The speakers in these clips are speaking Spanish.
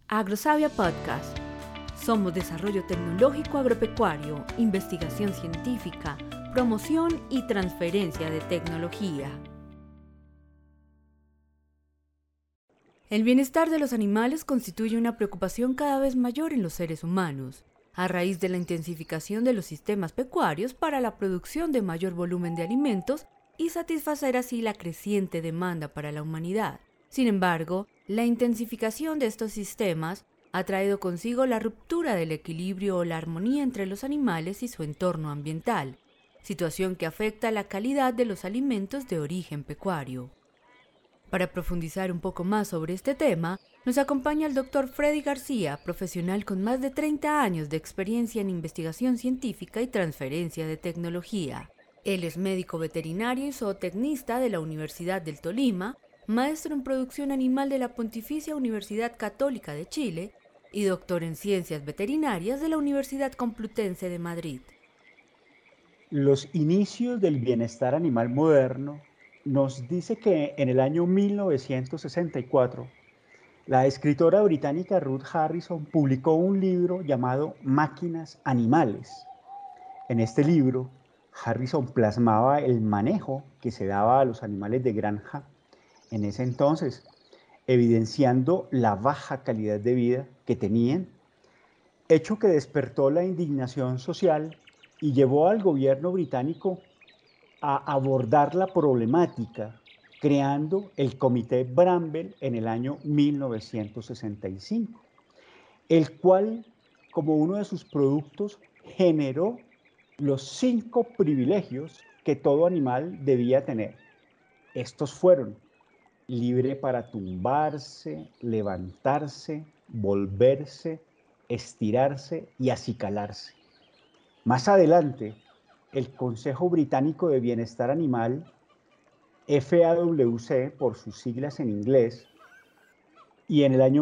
Agrosavia Podcast. Somos desarrollo tecnológico agropecuario, investigación científica, promoción y transferencia de tecnología. El bienestar de los animales constituye una preocupación cada vez mayor en los seres humanos, a raíz de la intensificación de los sistemas pecuarios para la producción de mayor volumen de alimentos y satisfacer así la creciente demanda para la humanidad. Sin embargo, la intensificación de estos sistemas ha traído consigo la ruptura del equilibrio o la armonía entre los animales y su entorno ambiental, situación que afecta la calidad de los alimentos de origen pecuario. Para profundizar un poco más sobre este tema, nos acompaña el Dr. Freddy García, profesional con más de 30 años de experiencia en investigación científica y transferencia de tecnología. Él es médico veterinario y zootecnista de la Universidad del Tolima, maestro en producción animal de la Pontificia Universidad Católica de Chile y doctor en ciencias veterinarias de la Universidad Complutense de Madrid. Los inicios del bienestar animal moderno nos dice que en el año 1964, la escritora británica Ruth Harrison publicó un libro llamado Máquinas Animales. En este libro, Harrison plasmaba el manejo que se daba a los animales de granja en ese entonces, evidenciando la baja calidad de vida que tenían, hecho que despertó la indignación social y llevó al gobierno británico a abordar la problemática, creando el Comité Bramble en el año 1965, el cual, como uno de sus productos, generó los 5 privilegios que todo animal debía tener. Estos fueron: libre para tumbarse, levantarse, volverse, estirarse y acicalarse. Más adelante, el Consejo Británico de Bienestar Animal, FAWC por sus siglas en inglés, y en el año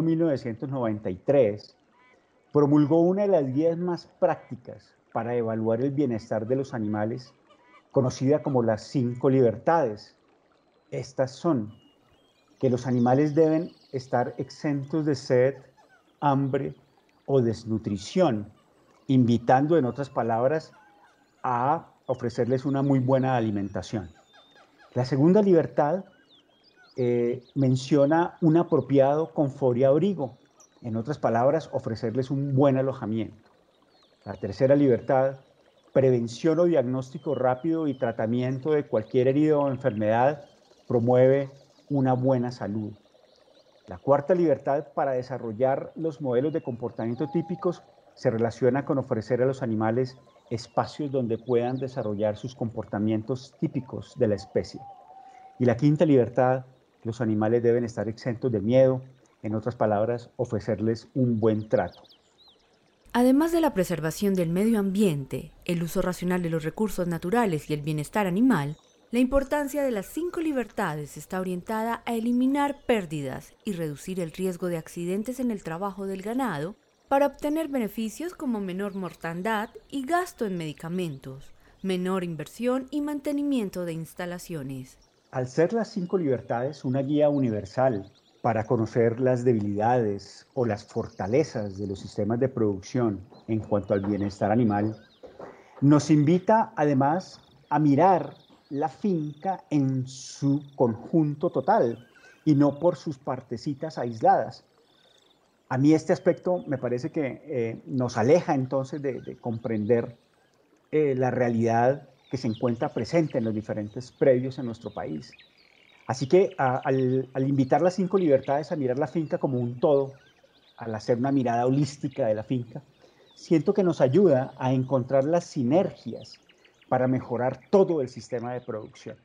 1993 promulgó una de las guías más prácticas para evaluar el bienestar de los animales, conocida como las 5 libertades. Estas son: que los animales deben estar exentos de sed, hambre o desnutrición, invitando, en otras palabras, a ofrecerles una muy buena alimentación. La segunda libertad menciona un apropiado confort y abrigo, en otras palabras, ofrecerles un buen alojamiento. La tercera libertad: prevención o diagnóstico rápido y tratamiento de cualquier herida o enfermedad, promueve una buena salud. La cuarta libertad, para desarrollar los modelos de comportamiento típicos, se relaciona con ofrecer a los animales espacios donde puedan desarrollar sus comportamientos típicos de la especie. Y la quinta libertad: los animales deben estar exentos de miedo, en otras palabras, ofrecerles un buen trato. Además de la preservación del medio ambiente, el uso racional de los recursos naturales y el bienestar animal, la importancia de las 5 libertades está orientada a eliminar pérdidas y reducir el riesgo de accidentes en el trabajo del ganado para obtener beneficios como menor mortandad y gasto en medicamentos, menor inversión y mantenimiento de instalaciones. Al ser las 5 libertades una guía universal para conocer las debilidades o las fortalezas de los sistemas de producción en cuanto al bienestar animal, nos invita además a mirar la finca en su conjunto total y no por sus partecitas aisladas. A mí este aspecto me parece que nos aleja entonces de comprender la realidad que se encuentra presente en los diferentes predios en nuestro país. Así que al invitar las 5 libertades a mirar la finca como un todo, al hacer una mirada holística de la finca, siento que nos ayuda a encontrar las sinergias para mejorar todo el sistema de producción.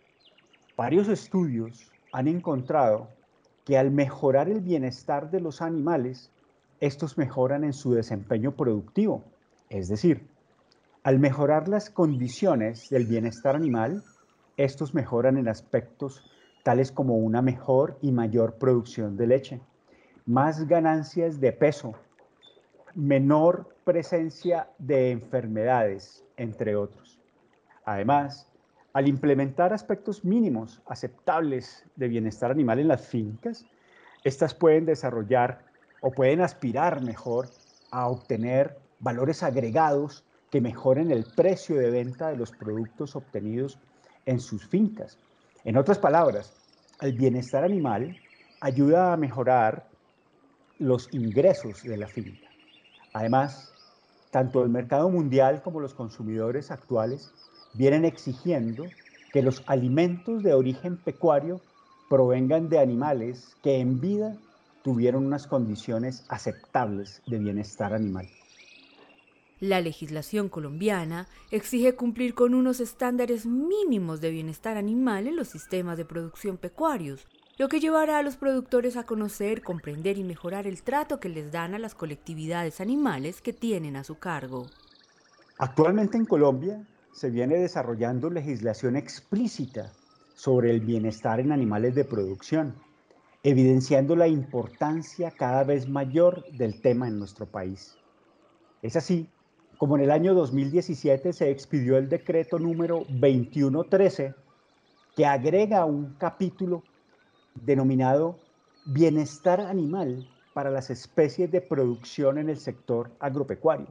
Varios estudios han encontrado que al mejorar el bienestar de los animales, estos mejoran en su desempeño productivo. Es decir, al mejorar las condiciones del bienestar animal, estos mejoran en aspectos tales como una mejor y mayor producción de leche, más ganancias de peso, menor presencia de enfermedades, entre otros. Además, al implementar aspectos mínimos aceptables de bienestar animal en las fincas, estas pueden desarrollar o pueden aspirar mejor a obtener valores agregados que mejoren el precio de venta de los productos obtenidos en sus fincas. En otras palabras, el bienestar animal ayuda a mejorar los ingresos de la finca. Además, tanto el mercado mundial como los consumidores actuales vienen exigiendo que los alimentos de origen pecuario provengan de animales que en vida tuvieron unas condiciones aceptables de bienestar animal. La legislación colombiana exige cumplir con unos estándares mínimos de bienestar animal en los sistemas de producción pecuarios, lo que llevará a los productores a conocer, comprender y mejorar el trato que les dan a las colectividades animales que tienen a su cargo. Actualmente en Colombia se viene desarrollando legislación explícita sobre el bienestar en animales de producción, evidenciando la importancia cada vez mayor del tema en nuestro país. Es así como en el año 2017 se expidió el decreto número 2113, que agrega un capítulo denominado Bienestar Animal para las especies de producción en el sector agropecuario.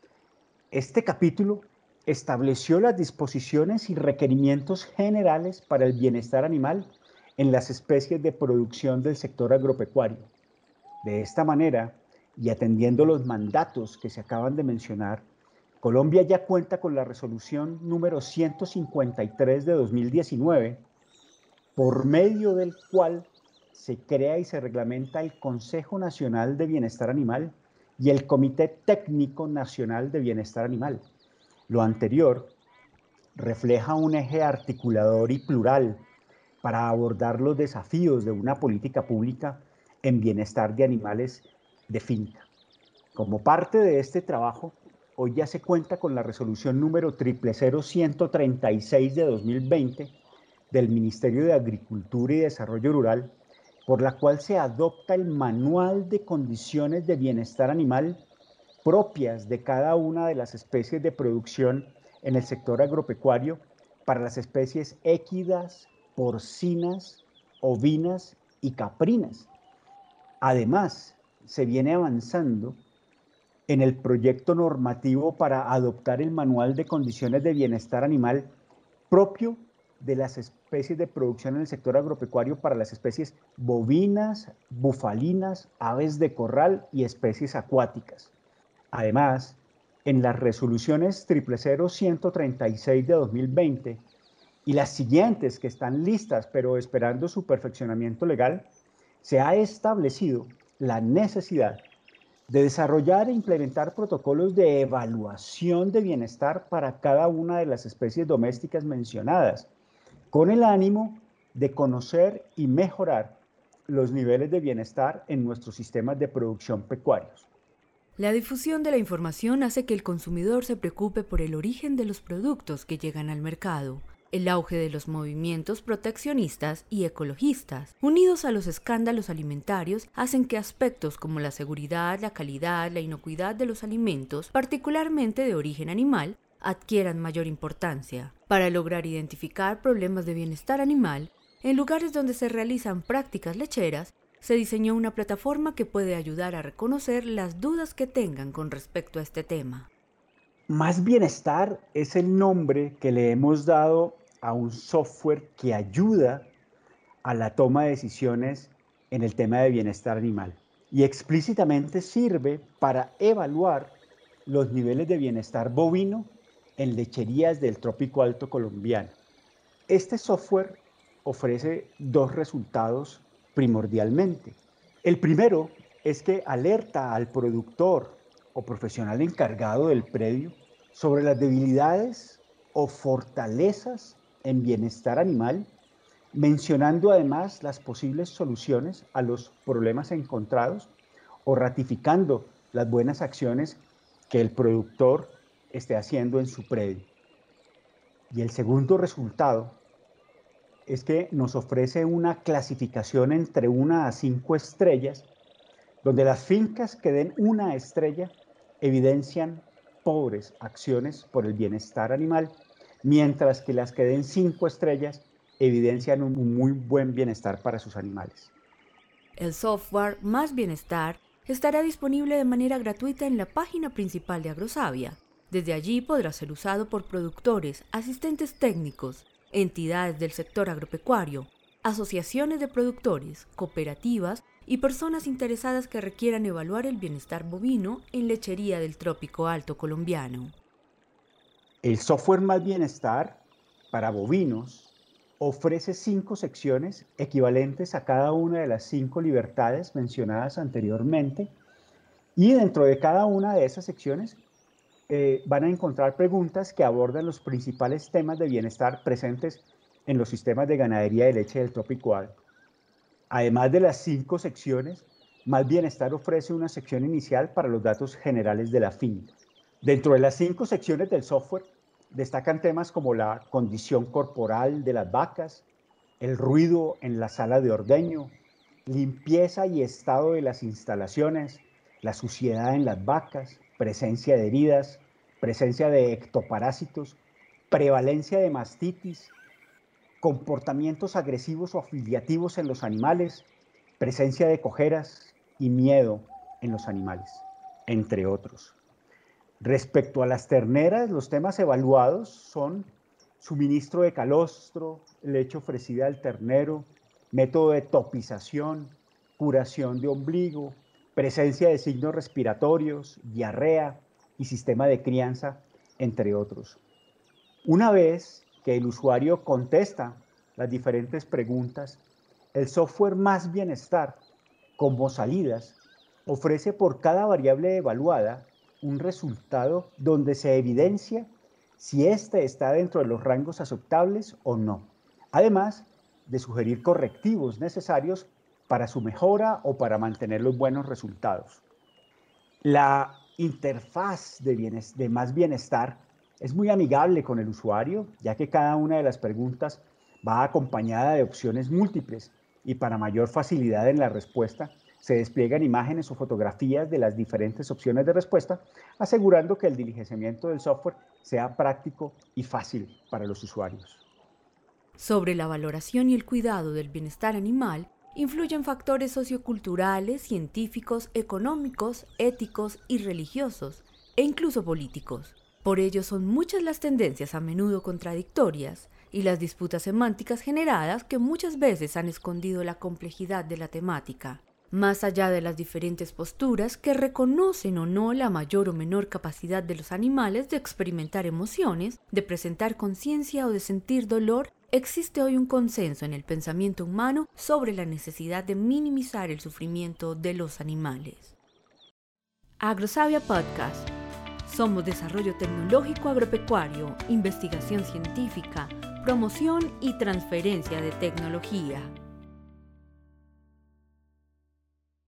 Este capítulo estableció las disposiciones y requerimientos generales para el bienestar animal en las especies de producción del sector agropecuario. De esta manera, y atendiendo los mandatos que se acaban de mencionar, Colombia ya cuenta con la resolución número 153 de 2019, por medio del cual se crea y se reglamenta el Consejo Nacional de Bienestar Animal y el Comité Técnico Nacional de Bienestar Animal. Lo anterior refleja un eje articulador y plural para abordar los desafíos de una política pública en bienestar de animales de finca. Como parte de este trabajo, hoy ya se cuenta con la resolución número 000136 de 2020 del Ministerio de Agricultura y Desarrollo Rural, por la cual se adopta el Manual de Condiciones de Bienestar Animal propias de cada una de las especies de producción en el sector agropecuario para las especies equidas, porcinas, ovinas y caprinas. Además, se viene avanzando en el proyecto normativo para adoptar el Manual de Condiciones de Bienestar Animal propio de las especies de producción en el sector agropecuario para las especies bovinas, bufalinas, aves de corral y especies acuáticas. Además, en las resoluciones 000136 de 2020 y las siguientes que están listas pero esperando su perfeccionamiento legal, se ha establecido la necesidad de desarrollar e implementar protocolos de evaluación de bienestar para cada una de las especies domésticas mencionadas, con el ánimo de conocer y mejorar los niveles de bienestar en nuestros sistemas de producción pecuarios. La difusión de la información hace que el consumidor se preocupe por el origen de los productos que llegan al mercado. El auge de los movimientos proteccionistas y ecologistas, unidos a los escándalos alimentarios, hacen que aspectos como la seguridad, la calidad, la inocuidad de los alimentos, particularmente de origen animal, adquieran mayor importancia. Para lograr identificar problemas de bienestar animal, en lugares donde se realizan prácticas lecheras, se diseñó una plataforma que puede ayudar a reconocer las dudas que tengan con respecto a este tema. Más Bienestar es el nombre que le hemos dado a un software que ayuda a la toma de decisiones en el tema de bienestar animal y explícitamente sirve para evaluar los niveles de bienestar bovino en lecherías del Trópico Alto colombiano. Este software ofrece dos resultados primordialmente. El primero es que alerta al productor o profesional encargado del predio sobre las debilidades o fortalezas en bienestar animal, mencionando además las posibles soluciones a los problemas encontrados o ratificando las buenas acciones que el productor esté haciendo en su predio. Y el segundo resultado es que nos ofrece una clasificación entre 1 a 5 estrellas, donde las fincas que den 1 estrella evidencian pobres acciones por el bienestar animal, mientras que las que den 5 estrellas evidencian un muy buen bienestar para sus animales. El software Más Bienestar estará disponible de manera gratuita en la página principal de Agrosavia. Desde allí podrá ser usado por productores, asistentes técnicos, entidades del sector agropecuario, asociaciones de productores, cooperativas y personas interesadas que requieran evaluar el bienestar bovino en lechería del Trópico Alto colombiano. El software Más Bienestar para bovinos ofrece 5 secciones equivalentes a cada una de las 5 libertades mencionadas anteriormente, y dentro de cada una de esas secciones van a encontrar preguntas que abordan los principales temas de bienestar presentes en los sistemas de ganadería de leche del Trópico Alto. Además de las 5 secciones, Más Bienestar ofrece una sección inicial para los datos generales de la finca. Dentro de las 5 secciones del software destacan temas como la condición corporal de las vacas, el ruido en la sala de ordeño, limpieza y estado de las instalaciones, la suciedad en las vacas, presencia de heridas, presencia de ectoparásitos, prevalencia de mastitis, comportamientos agresivos o afiliativos en los animales, presencia de cojeras y miedo en los animales, entre otros. Respecto a las terneras, los temas evaluados son suministro de calostro, leche ofrecida al ternero, método de topización, curación de ombligo, presencia de signos respiratorios, diarrea y sistema de crianza, entre otros. Una vez que el usuario contesta las diferentes preguntas, el software Más Bienestar, como salidas, ofrece por cada variable evaluada un resultado donde se evidencia si éste está dentro de los rangos aceptables o no, además de sugerir correctivos necesarios para su mejora o para mantener los buenos resultados. La interfaz de Más Bienestar es muy amigable con el usuario, ya que cada una de las preguntas va acompañada de opciones múltiples, y para mayor facilidad en la respuesta se despliegan imágenes o fotografías de las diferentes opciones de respuesta, asegurando que el diligenciamiento del software sea práctico y fácil para los usuarios. Sobre la valoración y el cuidado del bienestar animal, influyen factores socioculturales, científicos, económicos, éticos y religiosos, e incluso políticos. Por ello son muchas las tendencias a menudo contradictorias y las disputas semánticas generadas que muchas veces han escondido la complejidad de la temática. Más allá de las diferentes posturas que reconocen o no la mayor o menor capacidad de los animales de experimentar emociones, de presentar conciencia o de sentir dolor, existe hoy un consenso en el pensamiento humano sobre la necesidad de minimizar el sufrimiento de los animales. Agrosavia Podcast. Somos desarrollo tecnológico agropecuario, investigación científica, promoción y transferencia de tecnología.